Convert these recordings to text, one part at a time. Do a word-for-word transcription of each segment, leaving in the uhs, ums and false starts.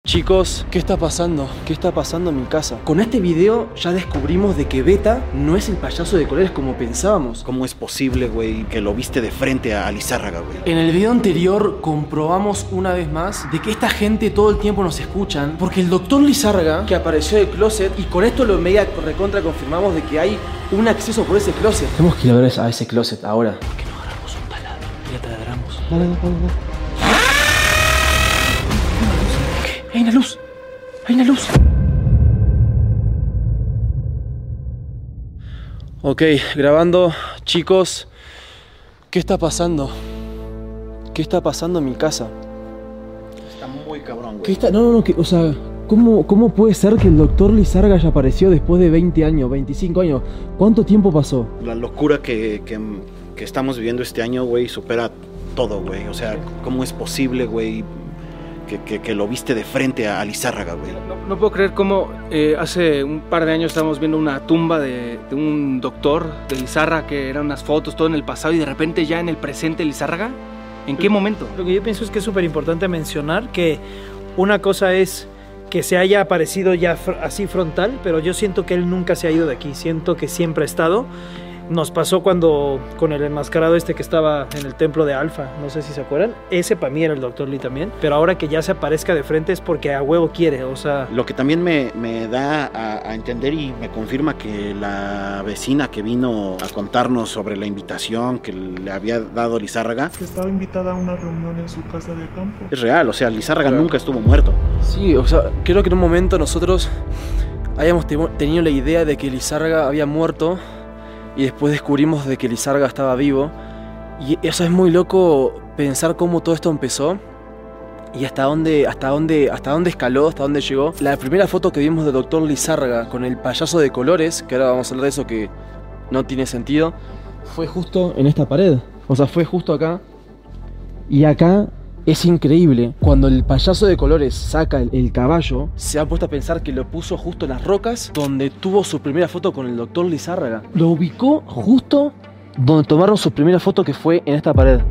Chicos, ¿qué está pasando? ¿Qué está pasando en mi casa? Con este video ya descubrimos de que Beta no es el payaso de colores como pensábamos. ¿Cómo es posible, güey, que lo viste de frente a Lizárraga, güey? En el video anterior comprobamos una vez más de que esta gente todo el tiempo nos escuchan porque el doctor Lizárraga, que apareció del closet, y con esto lo mega recontra confirmamos de que hay un acceso por ese closet. Tenemos que ir a ver a ese closet ahora. ¿Por qué no agarramos un taladro y la taladramos? Dale, dale, dale. ¡Hay una luz! ¡Hay una luz! Ok, grabando. Chicos, ¿qué está pasando? ¿Qué está pasando en mi casa? Está muy cabrón, güey. ¿Qué está? No, no, no, que, o sea, ¿cómo, ¿cómo puede ser que el doctor Lizárraga haya aparecido después de veinte años, veinticinco años? ¿Cuánto tiempo pasó? La locura que, que, que estamos viviendo este año, güey, supera todo, güey. O sea, ¿cómo es posible, güey? Que, que, que lo viste de frente a Lizárraga, güey. No, no puedo creer cómo eh, hace un par de años estábamos viendo una tumba de, de un doctor de Lizárraga, que eran unas fotos, todo en el pasado, y de repente ya en el presente Lizárraga. ¿En qué momento? Lo que yo pienso es que es súper importante mencionar que una cosa es que se haya aparecido ya fr- así frontal, pero yo siento que él nunca se ha ido de aquí, siento que siempre ha estado. Nos pasó cuando con el enmascarado este que estaba en el templo de Alfa, no sé si se acuerdan. Ese para mí era el doctor Lee también, pero ahora que ya se aparezca de frente es porque a huevo quiere, o sea... Lo que también me, me da a, a entender y me confirma que la vecina que vino a contarnos sobre la invitación que le había dado Lizárraga... Que estaba invitada a una reunión en su casa de campo. Es real, o sea, Lizárraga Claro. nunca estuvo muerto. Sí, o sea, creo que en un momento nosotros habíamos te- tenido la idea de que Lizárraga había muerto y después descubrimos de que Lizárraga estaba vivo. Y eso es muy loco pensar cómo todo esto empezó y hasta dónde, hasta dónde, hasta dónde escaló, hasta dónde llegó. La primera foto que vimos del doctor Lizárraga con el payaso de colores, que ahora vamos a hablar de eso que no tiene sentido, fue justo en esta pared. O sea, fue justo acá. Y acá es increíble. Cuando el payaso de colores saca el, el caballo, se ha puesto a pensar que lo puso justo en las rocas donde tuvo su primera foto con el doctor Lizárraga. Lo ubicó justo donde tomaron su primera foto, que fue en esta pared.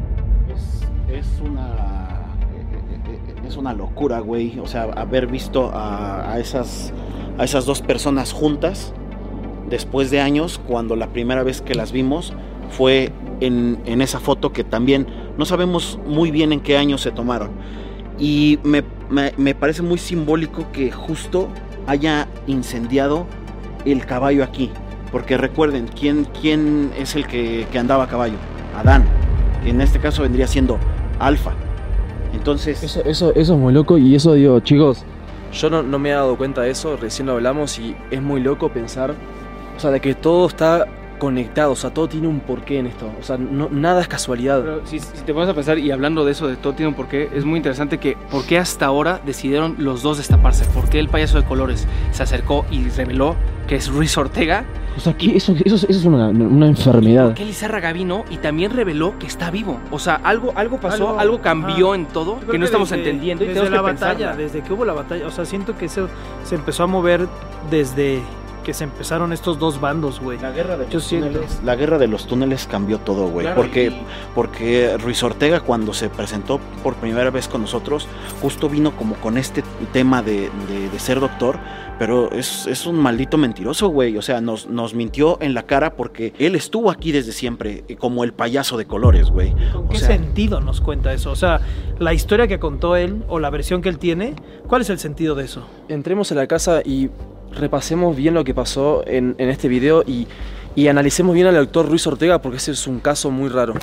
Es, es una... Es una locura, güey. O sea, haber visto a, a, esas, a esas dos personas juntas después de años, cuando la primera vez que las vimos fue en, en esa foto que también no sabemos muy bien en qué año se tomaron. Y me, me, me parece muy simbólico que justo haya incendiado el caballo aquí. Porque recuerden, ¿quién, quién es el que, que andaba a caballo? Adán. En este caso vendría siendo Alfa. Entonces... Eso, eso, eso es muy loco y eso digo, chicos, yo no, no me he dado cuenta de eso, recién lo hablamos y es muy loco pensar, o sea, de que todo está conectado, o sea, todo tiene un porqué en esto, o sea, no, nada es casualidad. Pero si, si te pones a pensar, y hablando de eso, de todo tiene un porqué, es muy interesante que por qué hasta ahora decidieron los dos destaparse. ¿Por qué el payaso de colores se acercó y reveló que es Ruiz Ortega? O sea, que eso, eso, eso es una, una enfermedad. ¿Por qué Lizárraga vino y también reveló que está vivo? O sea, algo, algo pasó, algo, Algo- cambió ajá. en todo Yo creo que no estamos desde- entendiendo y desde tenemos la que batalla, pensarla. desde que hubo la batalla, o sea, siento que eso se empezó a mover desde que se empezaron estos dos bandos, güey. La guerra de Yo los siento- túneles, la guerra de los túneles cambió todo, güey. Claro, porque, y- porque Ruiz Ortega, cuando se presentó por primera vez con nosotros, justo vino como con este tema de, de, de ser doctor, pero es, es un maldito mentiroso, güey. O sea, nos, nos mintió en la cara porque él estuvo aquí desde siempre, como el payaso de colores, güey. ¿Con O qué sea, sentido nos cuenta eso? O sea, la historia que contó él o la versión que él tiene, ¿cuál es el sentido de eso? Entremos a la casa y repasemos bien lo que pasó en, en este video y, y analicemos bien al doctor Ruiz Ortega porque ese es un caso muy raro.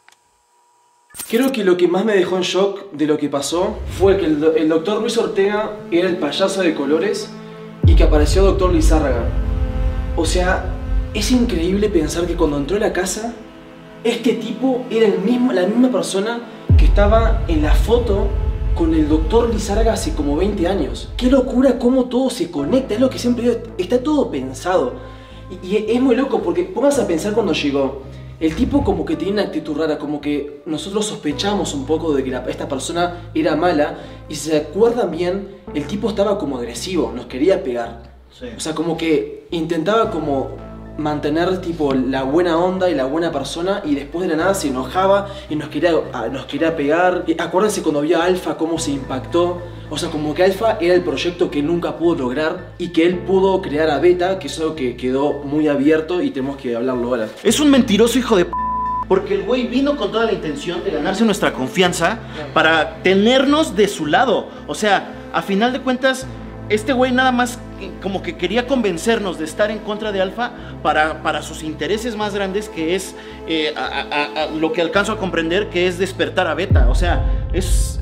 Creo que lo que más me dejó en shock de lo que pasó fue que el, do- el doctor Ruiz Ortega era el payaso de colores y que apareció doctor Lizárraga. O sea, es increíble pensar que cuando entró a la casa, este tipo era el mismo, la misma persona que estaba en la foto con el doctor Lizárraga hace como veinte años. Qué locura cómo todo se conecta, es lo que siempre digo, está todo pensado. Y, y es muy loco porque pónganse a pensar cuando llegó. El tipo como que tenía una actitud rara, como que nosotros sospechamos un poco de que la- esta persona era mala. Y si se acuerdan bien, el tipo estaba como agresivo, nos quería pegar. sí. O sea, como que intentaba como mantener tipo la buena onda y la buena persona, y después de la nada se enojaba y nos quería, nos quería pegar. Y acuérdense cuando vio a Alpha cómo se impactó. O sea, como que Alpha era el proyecto que nunca pudo lograr y que él pudo crear a Beta, que es algo que quedó muy abierto y tenemos que hablarlo ahora. Es un mentiroso hijo de p***, porque el güey vino con toda la intención de ganarse nuestra confianza para tenernos de su lado. O sea, a final de cuentas, este güey nada más como que quería convencernos de estar en contra de Alpha para, para sus intereses más grandes, que es eh, a, a, a, lo que alcanzo a comprender, que es despertar a Beta. O sea, es...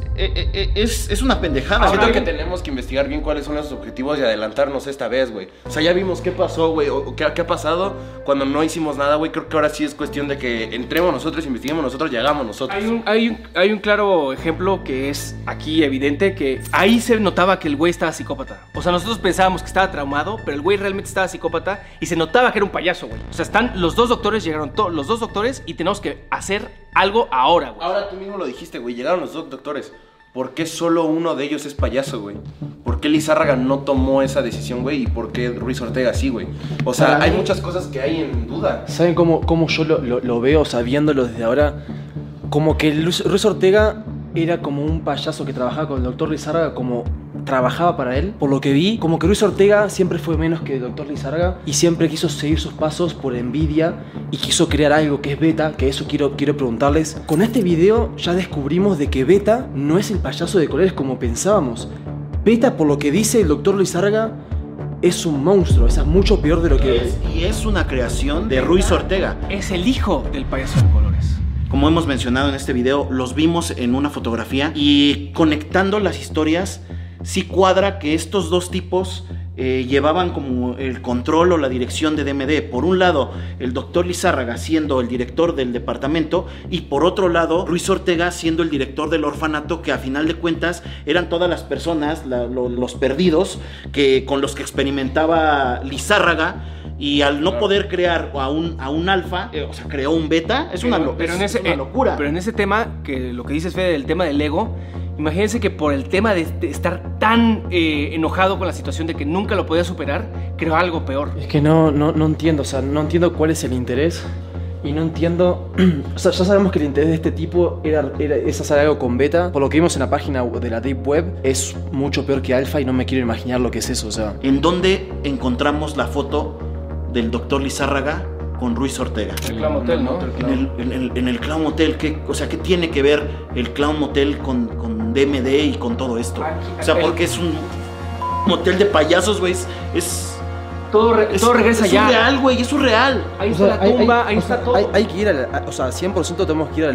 Es, es una pendejada. Siento que tenemos que investigar bien cuáles son los objetivos y adelantarnos esta vez, güey. O sea, ya vimos qué pasó, güey, o qué, qué ha pasado cuando no hicimos nada, güey. Creo que ahora sí es cuestión de que entremos nosotros, investiguemos nosotros y hagamos nosotros. Hay un, hay, un, hay un claro ejemplo que es aquí evidente, que ahí se notaba que el güey estaba psicópata. O sea, nosotros pensábamos que estaba traumado, pero el güey realmente estaba psicópata y se notaba que era un payaso, güey. O sea, están los dos doctores, llegaron todos los dos doctores y tenemos que hacer algo ahora, güey. Ahora tú mismo lo dijiste, güey, llegaron los dos doctores. ¿Por qué solo uno de ellos es payaso, güey? ¿Por qué Lizárraga no tomó esa decisión, güey? ¿Y por qué Ruiz Ortega sí, güey? O sea, hay muchas cosas que hay en duda. ¿Saben cómo, cómo yo lo, lo, lo veo, sabiéndolo desde ahora? Como que Luis, Ruiz Ortega era como un payaso que trabajaba con el doctor Lizárraga, como trabajaba para él. Por lo que vi, como que Ruiz Ortega siempre fue menos que el doctor Lizárraga y siempre quiso seguir sus pasos por envidia y quiso crear algo que es Beta, que eso quiero, quiero preguntarles. Con este video ya descubrimos de que Beta no es el payaso de colores como pensábamos. Beta, por lo que dice el doctor Lizárraga, es un monstruo, es mucho peor de lo que es. Y es una creación de Ruiz Ortega. Es el hijo del payaso de colores. Como hemos mencionado en este video, los vimos en una fotografía y conectando las historias, sí cuadra que estos dos tipos eh, llevaban como el control o la dirección de D M D. Por un lado, el doctor Lizárraga siendo el director del departamento y por otro lado, Ruiz Ortega siendo el director del orfanato, que a final de cuentas eran todas las personas, la, lo, los perdidos, que, con los que experimentaba Lizárraga. Y al no poder crear a un, a un alfa, eh, o sea, creó un beta. Es una, pero, pero es, en ese, es una locura. Eh, pero en ese tema, que lo que dices, Fede, del tema del ego, imagínense que por el tema de, de estar tan eh, enojado con la situación de que nunca lo podía superar, creó algo peor. Es que no, no, no entiendo, o sea, no entiendo cuál es el interés. Y no entiendo, o sea, ya sabemos que el interés de este tipo era, era es hacer algo con Beta. Por lo que vimos en la página de la Deep Web, es mucho peor que Alpha y no me quiero imaginar lo que es eso, o sea. ¿En dónde encontramos la foto del doctor Lizárraga con Ruiz Ortega? El Clown Motel, ¿no? En el, en el, en el Clown Motel. ¿Qué, o sea, ¿qué tiene que ver el Clown Motel con, con D M D y con todo esto? O sea, porque es un motel de payasos, güey. Es... es Todo, re, es, todo regresa es ya. Es surreal, güey, es surreal. Ahí o está sea, la tumba, hay, hay, ahí está sea, todo. Hay, hay que ir al, o sea, cien por ciento tenemos que ir al,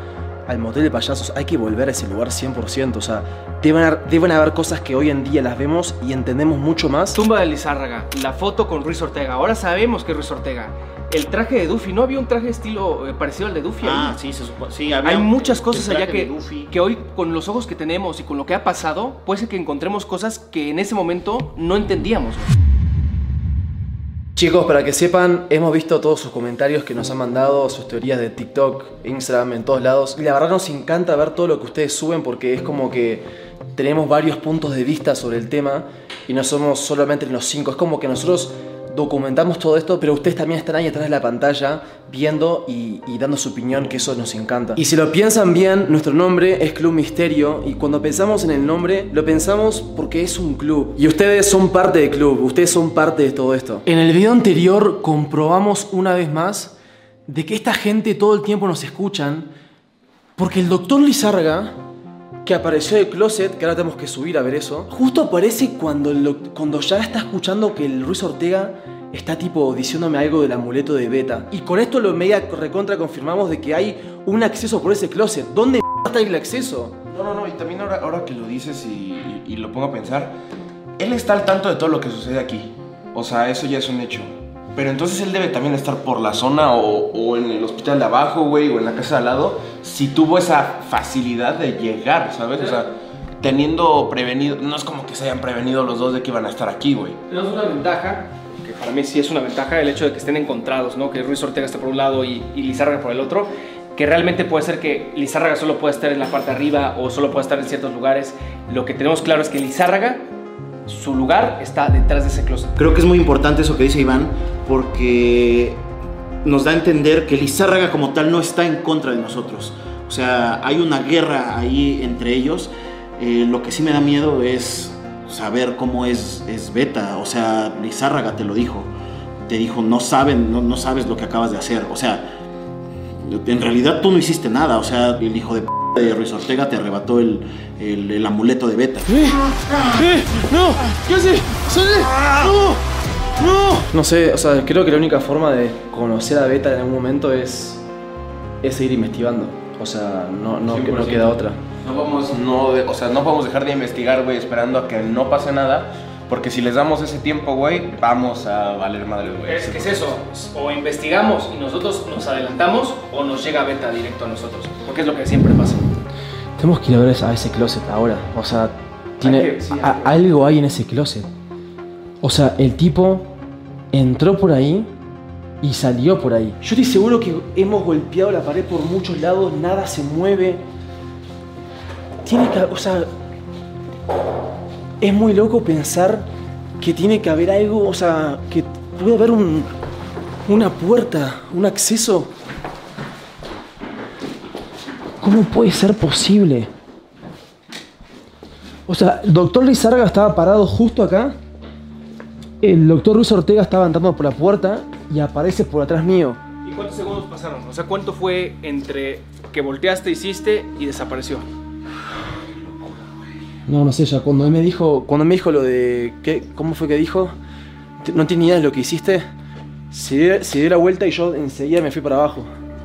al motel de payasos. Hay que volver a ese lugar cien por ciento. O sea, deben haber, deben haber cosas que hoy en día las vemos y entendemos mucho más. Tumba de Lizárraga, la foto con Ruiz Ortega. Ahora sabemos que es Ruiz Ortega. El traje de Duffy, ¿no había un traje de estilo eh, parecido al de Duffy? Ah, ahí? sí, se supone. Sí, había hay muchas cosas allá que, Duffy. que hoy, con los ojos que tenemos y con lo que ha pasado, puede ser que encontremos cosas que en ese momento no entendíamos. Chicos, para que sepan, hemos visto todos sus comentarios que nos han mandado, sus teorías de TikTok, Instagram, en todos lados. Y la verdad nos encanta ver todo lo que ustedes suben porque es como que tenemos varios puntos de vista sobre el tema y no somos solamente los cinco. Es como que nosotros documentamos todo esto, pero ustedes también están ahí atrás de la pantalla viendo y, y dando su opinión, que eso nos encanta. Y si lo piensan bien, nuestro nombre es Club Misterio y cuando pensamos en el nombre, lo pensamos porque es un club. Y ustedes son parte del club, ustedes son parte de todo esto. En el video anterior comprobamos una vez más de que esta gente todo el tiempo nos escuchan porque el doctor Lizárraga, que apareció del closet, que ahora tenemos que subir a ver eso, justo aparece cuando, lo, cuando ya está escuchando que el Ruiz Ortega está tipo diciéndome algo del amuleto de Beta. Y con esto lo media recontra confirmamos de que hay un acceso por ese closet. ¿Dónde está el acceso? No, no, no, y también ahora, ahora que lo dices y, y, y lo pongo a pensar, él está al tanto de todo lo que sucede aquí. O sea, eso ya es un hecho. Pero entonces él debe también estar por la zona o, o en el hospital de abajo, güey, o en la casa de al lado, si tuvo esa facilidad de llegar, ¿sabes? O sea, teniendo prevenido, no es como que se hayan prevenido los dos de que iban a estar aquí, güey. Tenemos una ventaja, que para mí sí es una ventaja, el hecho de que estén encontrados, ¿no? Que Ruiz Ortega esté por un lado y, y Lizárraga por el otro, que realmente puede ser que Lizárraga solo pueda estar en la parte de arriba o solo pueda estar en ciertos lugares. Lo que tenemos claro es que Lizárraga, su lugar está detrás de ese closet. Creo que es muy importante eso que dice Iván, porque nos da a entender que Lizárraga como tal no está en contra de nosotros. O sea, hay una guerra ahí entre ellos. Eh, lo que sí me da miedo es saber cómo es, es Beta. O sea, Lizárraga te lo dijo. Te dijo, no saben, no, no sabes lo que acabas de hacer. O sea, en realidad tú no hiciste nada. O sea, el hijo de p de Ruiz Ortega te arrebató el, el, el amuleto de Beta. ¡Eh! ¡Eh! ¡No! ¿Qué haces? ¡Sale! ¡No! ¡No! No sé, o sea, creo que la única forma de conocer a Beta en algún momento es, es seguir investigando. O sea, no, no, que no queda otra. No vamos, no, o sea, no podemos dejar de investigar, güey, esperando a que no pase nada. Porque si les damos ese tiempo, güey, vamos a valer madre, güey. Es que es eso, o investigamos y nosotros nos adelantamos o nos llega Beta directo a nosotros, porque es lo que siempre pasa. Tenemos que ir a ver a ese closet ahora. O sea, tiene que, sí, a, algo hay en ese closet. O sea, el tipo entró por ahí y salió por ahí. Yo estoy seguro que hemos golpeado la pared por muchos lados, nada se mueve. Tiene que, o sea, es muy loco pensar que tiene que haber algo, o sea, que puede haber un, una puerta, un acceso. ¿Cómo puede ser posible? O sea, el doctor Lizárraga estaba parado justo acá. El doctor Ruiz Ortega estaba entrando por la puerta y aparece por atrás mío. ¿Y cuántos segundos pasaron? O sea, ¿cuánto fue entre que volteaste, hiciste y desapareció? No, no sé, ya cuando él me dijo, cuando me dijo lo de, ¿qué? ¿Cómo fue que dijo? No tenía idea de lo que hiciste. Se dio, se dio la vuelta y yo enseguida me fui para abajo.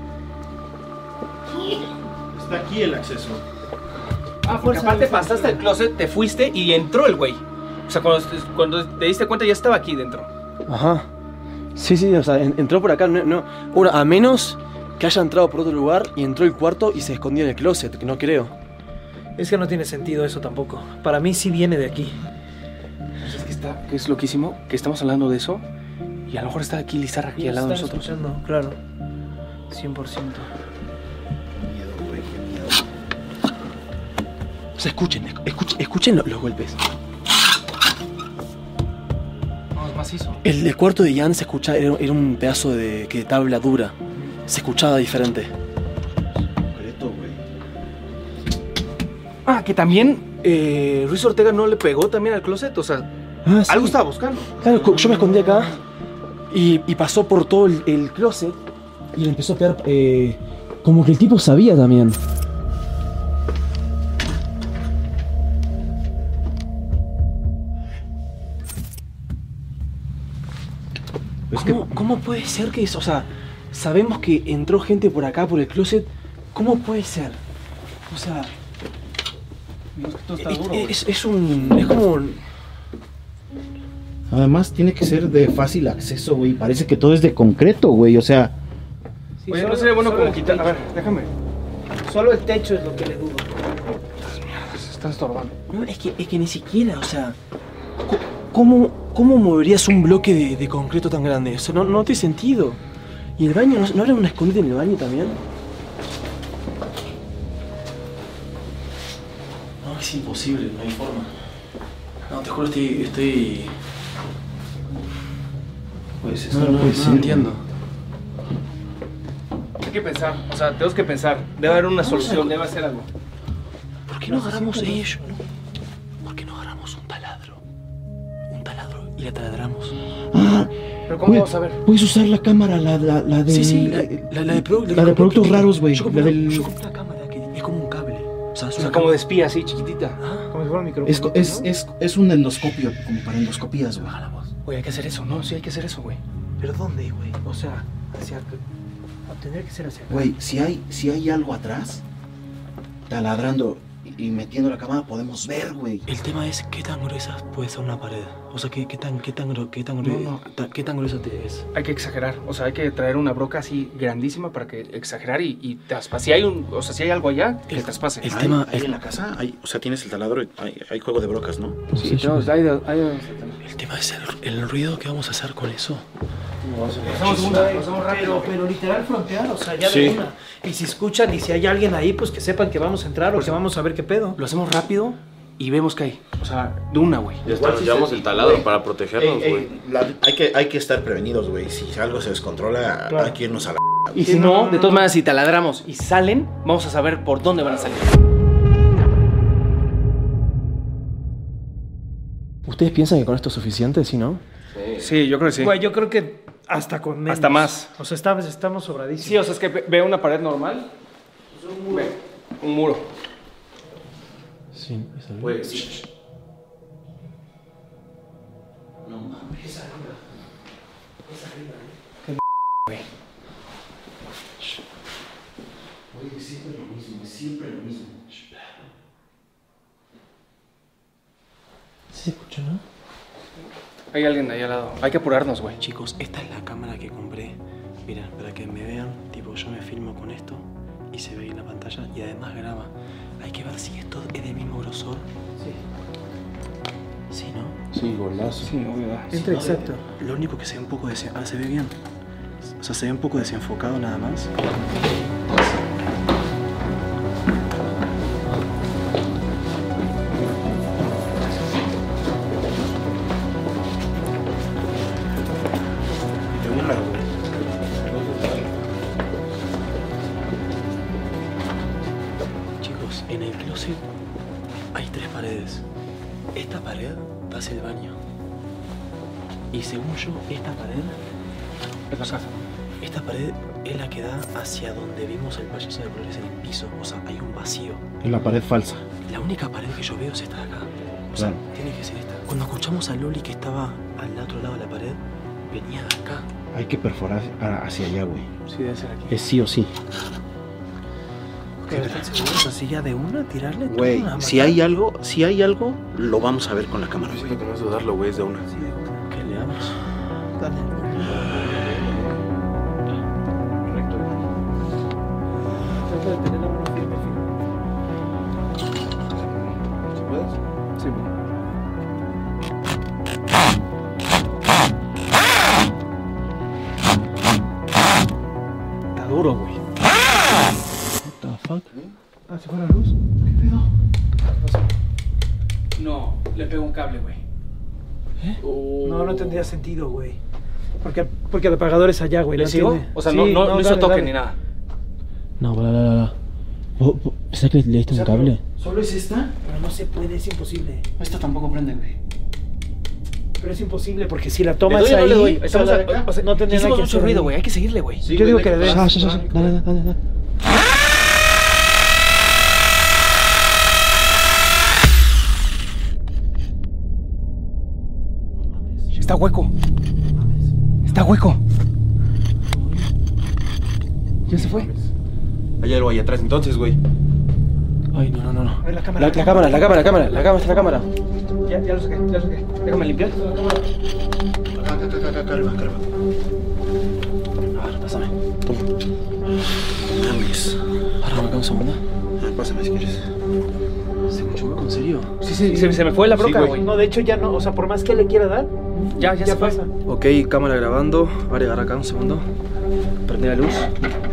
Está aquí el acceso. Ah, porque aparte pasaste el closet, te fuiste y entró el güey. O sea, cuando, cuando te diste cuenta ya estaba aquí dentro. Ajá. Sí, sí, o sea, en, entró por acá. No, no. Bueno, a menos que haya entrado por otro lugar y entró al cuarto y se escondió en el closet, que no creo. Es que no tiene sentido eso tampoco. Para mí sí viene de aquí. Pues es que está, que es loquísimo, que estamos hablando de eso y a lo mejor está aquí Lizárraga aquí al lado de nosotros. Escuchando, claro. cien por ciento. Miedo, güey, qué miedo. O sea, escuchen, escuchen, escuchen los, los golpes. No, es macizo. El del cuarto de Jan se escuchaba, era, era un pedazo de, que de tabla dura. Se escuchaba diferente. Concreto, güey. Ah, que también eh, Ruiz Ortega no le pegó también al closet, o sea, Ah, sí. algo estaba buscando. Claro, yo me escondí acá y, y pasó por todo el, el closet y le empezó a pegar. Eh, como que el tipo sabía también. ¿Cómo, ¿Cómo puede ser que eso? O sea, sabemos que entró gente por acá, por el closet. ¿Cómo puede ser? O sea, Esto está es, duro, es, es un. Es como. Además tiene que ser de fácil acceso, güey. Parece que todo es de concreto, güey. O sea, Sí, Oye, solo- no sería bueno solo como el quitar. A ver, techo. déjame. Solo el techo es lo que le dudo. Se está estorbando. No, es que, es que ni siquiera, o sea. co- ¿Cómo, cómo moverías un bloque de, de concreto tan grande? O sea, no, no tiene sentido. ¿Y el baño? ¿No, ¿no habrá una escondite en el baño también? No, es imposible, no hay forma. No, te juro, estoy. estoy... Pues esto No, no, no no, puede no ser, entiendo. Hay que pensar, o sea, tenemos que pensar. Debe haber una solución, debe hacer algo. ¿Por qué no agarramos ellos? ¿Por qué no agarramos un taladro? Un taladro y la taladramos. ah, Pero ¿cómo güey, vamos a ver? puedes usar la cámara, la, la, la de. Sí, sí, la, la, la de, pro- la de productos raros, güey. Yo compré, La una- del- yo compré una cámara que es como un cable. O sea, es O sea, una como de cámara. espía, así, chiquitita. Ah, Como si fuera un micrófono. Es, es, es, es un endoscopio, como para endoscopías, güey. Oye, hay que hacer eso, ¿no? Sí, hay que hacer eso, güey. ¿Pero dónde, güey? O sea, hacia... Tendría que ser hacia acá. Güey, si hay, si hay algo atrás, taladrando y, y metiendo la cámara, podemos ver, güey. el tema es qué tan gruesa puede ser una pared. O sea, qué, qué tan, qué tan, gru- qué tan, gru- No, no. ta- qué tan gruesa te es. Hay que exagerar, o sea, hay que traer una broca así grandísima para que exagerar y, y traspase. Si hay un, o sea, si hay algo allá, que El- traspase. el Ahí- tema- ahí el- en la casa, hay, o sea, tienes el taladro y hay, hay juego de brocas, ¿no? Sí, Sí, tenemos- yo- hay de- hay de- El tema es el, el ruido que vamos a hacer con eso. Lo hacemos una, lo hacemos rápido. Pero, pero literal frontear, o sea, ya Sí. de una. Y si escuchan y si hay alguien ahí, pues que sepan que vamos a entrar o que vamos a ver qué pedo. Lo hacemos rápido y vemos que hay. O sea, de una, güey. Ya está, nos llevamos el taladro para protegernos, Ey, güey. ey, la- hay, que, hay que estar prevenidos, güey. Si algo se descontrola, Claro. hay que irnos a la... Y si no, de todas maneras, si taladramos y salen, vamos a saber por dónde van a salir. ¿Ustedes piensan que con esto es suficiente, sí, no? Sí, yo creo que sí. Güey, yo creo que hasta con menos. Hasta más. O sea, estamos, estamos sobradísimos. Sí, o sea, es que ve, ve una pared normal. Ve, un muro. Sí, es algo. Güey, sí. No mames. Esa arriba. Esa arriba, ¿eh? Güey. Oye, siempre lo mismo, siempre lo mismo. ¿Sí se escucha, no? Hay alguien ahí al lado. Hay que apurarnos, güey. Chicos, esta es la cámara que compré. Miren, para que me vean, tipo, yo me filmo con esto y se ve en la pantalla y además graba. Hay que ver si esto es del mismo grosor. Sí. ¿Sí, no? Sí, golazo. Sí, obvio. Entra exacto. Lo único que se ve un poco desenfocado. Ah, se ve bien. O sea, se ve un poco desenfocado nada más. De una, güey. Chicos, en el closet hay tres paredes. Esta pared da hacia el baño. Y según yo, esta pared... Es la casa. Esta pared es la que da hacia donde vimos el payaso de colores en el piso. O sea, hay un vacío. Es la pared falsa. La única pared que yo veo es esta de acá. O sea, Claro. tiene que ser esta. Cuando escuchamos a Loli que estaba al otro lado de la pared, venía de acá. Hay que perforar a- hacia allá, güey. Sí, debe ser aquí. Es sí o sí. ¿Están seguros? ¿Así ya de una? ¿Tirarle? todo Güey, a si matar? hay algo, si hay algo, lo vamos a ver con la cámara, Sí, güey. que no es dudarlo, güey, es de una. Sí, de una. ¿Qué le damos? Dale. Recto. Trata de tener la mano firme, firme. ¿Sí puedes? Sí. Está duro, güey. What the fuck? Ah, ¿se fue la luz? ¿Qué pedo? No, le pego un cable, güey. No, no tendría sentido, güey. Porque, porque el apagador es allá, güey. ¿Le no sigo? tiene- O sea, Sí, no, no, no hizo dale, toque dale. ni nada. No, bla, bla, bla, bla. ¿Vos, vos pensás que le diste un cable? ¿Solo es esta? Pero no se puede, es imposible. Esta tampoco prende, güey. Pero es imposible porque si la tomas ¿Le doy o ahí, no le doy? Estamos toda a- la- o sea, no tendría nada hicimos que mucho hacer ruido, ahí. güey. Hay que seguirle, güey. Sí, Yo güey, digo de que le des. Ya, ya, ya, ya. Dale, dale, dale, dale. Está hueco. Está hueco. Ya se fue. Hay algo ahí atrás entonces, güey. Ay, no, no, no, no. A ver, la cámara. La, la cámara, la cámara, la cámara, la cámara, está la cámara. Ya, ya lo saqué, ya lo saqué. Déjame limpiar. Acá, acá, acá, acá, acá arriba, acá arriba. A ver, pásame. Toma. Mames. Ahora acá un segundo. A ver, pásame si quieres. ¿Se escuchó hueco, en serio? Sí, sí, se, se me fue la broca, güey. güey. No, de hecho ya no. O sea, por más que le quiera dar, Ya, ya, ya se fue. pasa. Ok, cámara grabando. Vale, agarra acá un segundo. Prende la luz.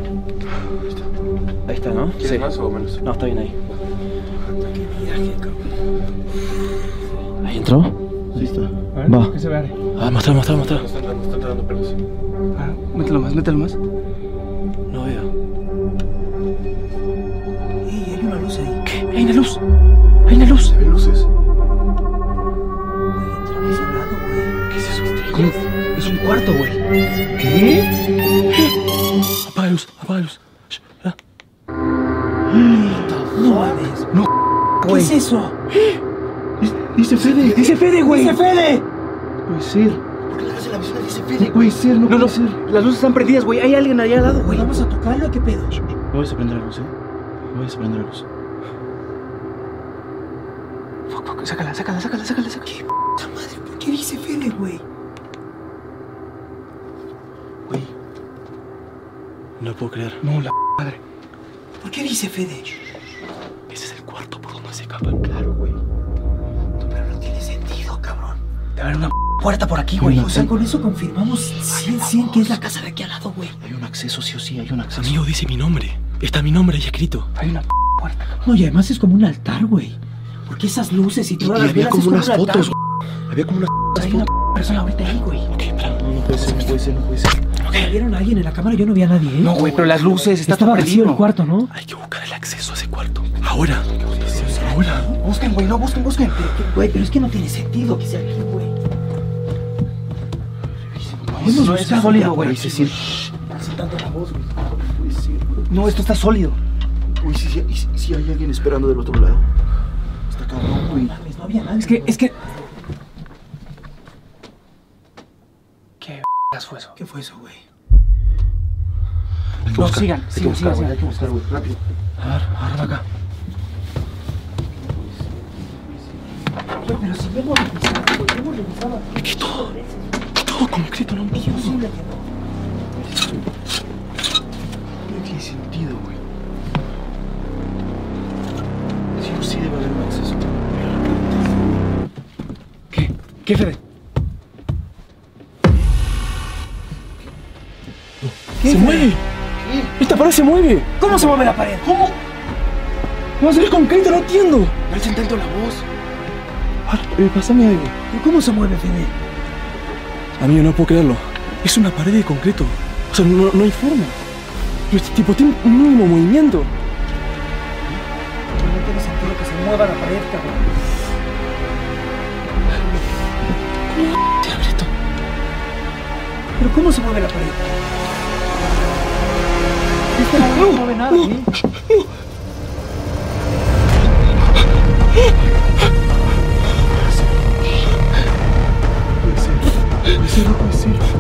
Ahí está, ¿no? ¿Quieres más o menos? No, está bien ahí. ¿Ahí entró? Sí está. A ver, Va. que se vea. A ver, mostrar, mostrar, mostrar. No están dando, están dando pelos. Ah, mételo más, mételo más. No veo. Ey, hay una luz ahí. ¿Qué? ¡Hay una luz! ¡Hay una luz! Se ven luces. Güey, entra a ese lado, güey. ¿Qué es eso? ¿Cómo? Es un cuarto, güey. Apaga la luz, apaga la luz. Shh, ah. No mames. No, ¿Qué güey. es eso? Dice Fede. Dice Fede, güey. ¡Dice Fede! Puede ser. ¿Por qué le das la visión? Dice Fede. No puede ser, no, No, no, puede ser. las luces están prendidas, güey. Hay alguien ahí al lado, güey. ¿Vamos a tocarlo? ¿Qué pedo? No vayas a prender la luz, eh. No vayas a prender la luz. Fuck, fuck, sácala, sácala, sácala, sácala, sácala. ¡Puta madre! ¿Por qué dice Fede, güey? Güey. No lo puedo creer. No, la madre. ¿Por qué dice Fede? Ese es el cuarto por donde se escapan. Claro, güey. Pero no tiene sentido, cabrón. Debe haber una puerta por aquí, güey. O sea, con eso confirmamos cien cien que es la casa de aquí al lado, güey. Hay un acceso, sí o sí, hay un acceso. Amigo, dice mi nombre. Está mi nombre ahí escrito. Hay una puerta. No, y además es como un altar, güey. ¿Por qué esas luces y Y, todas y las había velas como es unas un fotos, ataque? güey. Había como unas Hay una persona ahorita ahí, güey. Ok, espera, no, no puede ser, no puede ser, no puede ser. ¿Vieron a alguien en la cámara? Yo no vi a nadie, ¿eh? No, güey, pero las luces, está Estaba todo vacío perdido. el cuarto, ¿no? Hay que buscar el acceso a ese cuarto. Ahora. Ahora. Busquen, güey, no, busquen, busquen. Pero, que- güey, pero es que no tiene sentido que sea aquí, güey. Hemos No, es buscado sólido, ya, güey. Sí, sí. Presentando la voz, güey. Puede ser, bro. No, esto está sólido. Uy, si, si, si, si hay alguien esperando del otro lado. Está cabrón, güey. Mames, no había nadie. Es que, güey. es que... ¿Qué vergas fue eso? ¿Qué fue eso, güey? Hay que No, buscar, sigan, hay que sigan, buscar, sigan, güey, sigan. hay que buscar, güey, rápido. A ver, agarra acá. Güey, pero si ya hemos revisado, güey, ya hemos revisado aquí. Aquí todo, todo concreto, no Es entiendo. imposible que no. No tiene sentido, güey. Sí o sí debe haber un acceso. ¿Qué? ¿Qué, Fede? ¡Se mueve! ¡Esta pared se mueve! ¿Cómo se mueve la pared? ¿Cómo? ¡Va a ser concreto! ¡No entiendo! No alcen tanto la voz. Ah, eh, pásame algo. ¿Pero cómo se mueve, Fede? Amigo, no puedo creerlo. Es una pared de concreto. O sea, no, no hay forma. Pero este tipo tiene un mínimo movimiento. No tiene sentido que se mueva la pared, cabrón. ¿Qué abre esto? ¿Pero cómo se mueve la pared? Esta no se mueve nada, ¿eh? Puede ser, no puede ser.